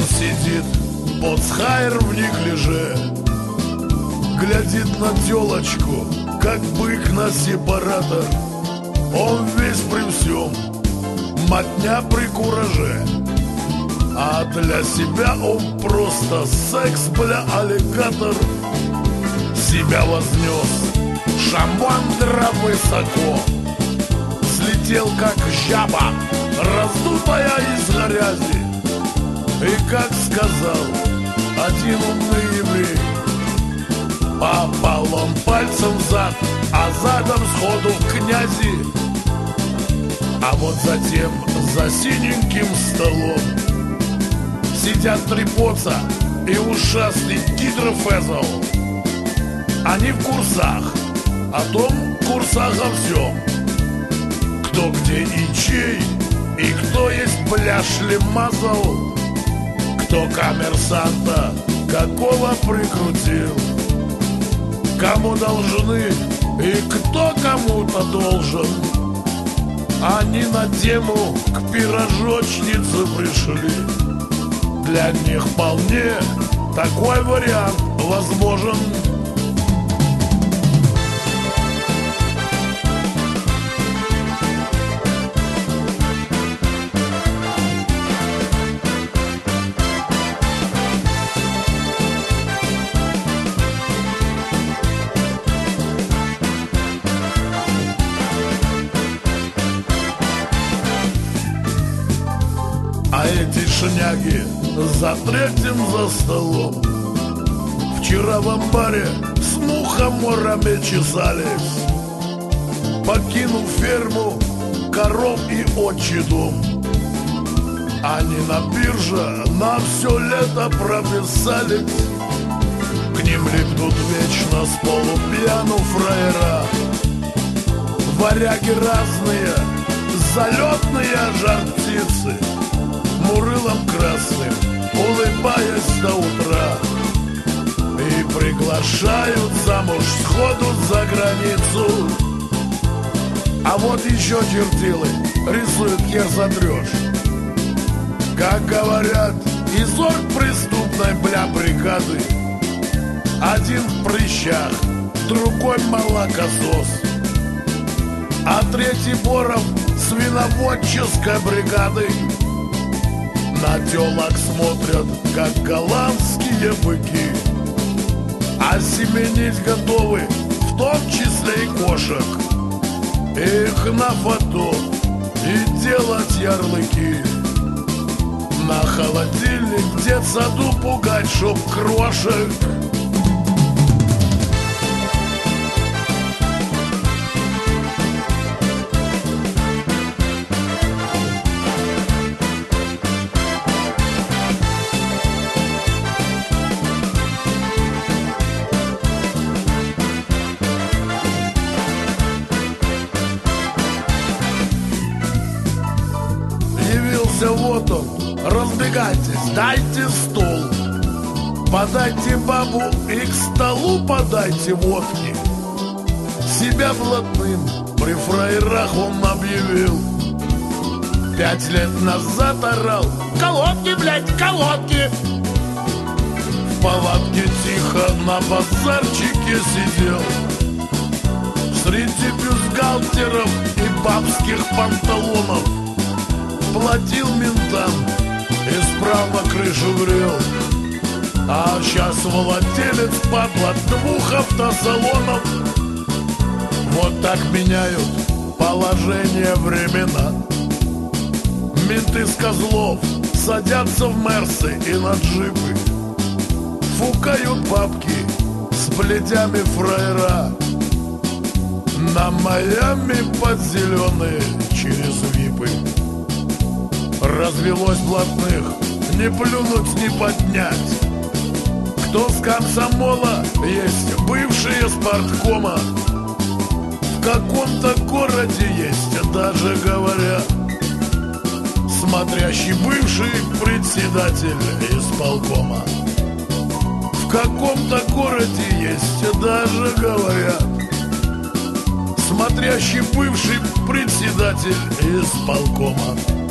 сидит боцхайр в неглиже, глядит на телочку, как бык на сепаратор. Он весь при всем, мотня при кураже, а для себя он просто секс, бля, аллигатор. Себя вознес шамандра высоко, слетел как жаба, раздутая из грязи. И как сказал один умный еврей, попал он пальцем в зад, а задом сходу в князи. А вот затем за синеньким столом сидят три поца и ушастый гидрофезл. Они в курсах, о том курсах о всем. Кто где и чей, и кто есть бля шлемазл, кто коммерсанта какого прикрутил, кому должны и кто кому-то должен. Они на тему к пирожочнице пришли. Для них вполне такой вариант возможен. А эти шняги за третьим за столом вчера в амбаре с мухоморами чесались, покинув ферму, коров и отчий дом. Они на бирже на все лето прописались. К ним липнут вечно с полупьяну фраера, варяги разные, залетные жар-птицы, мурылом красным, улыбаясь до утра, и приглашают замуж сходу за границу. А вот еще чертилы рисуют, хер сотрешь. Как говорят, из орг преступной бля бригады один в прыщах, другой молокосос, а третий Боров свиноводческой бригады. На телок смотрят, как голландские быки, а семенить готовы, в том числе и кошек. Их на фото и делать ярлыки. На холодильник в детсаду пугать, чтоб крошек. Вот он, разбегайтесь, дайте стол, подайте бабу и к столу подайте водки. Себя блатным при фраерах он объявил. 5 лет назад орал: колодки, блядь, колодки. В палатке тихо на базарчике сидел, среди бюстгальтеров и бабских панталонов. Платил ментам, исправно крышу грел. А сейчас владелец, падла, 2 автосалонов. Вот так меняют положение времена. Менты с козлов садятся в мерсы и на джипы, фукают бабки с бледями фраера. На Майами под зеленые через випы. Развелось блатных, не плюнуть, не поднять. Кто с комсомола, есть бывшие с парткома. В каком-то городе есть, даже говорят, смотрящий бывший председатель исполкома. В каком-то городе есть, даже говорят, смотрящий бывший председатель исполкома.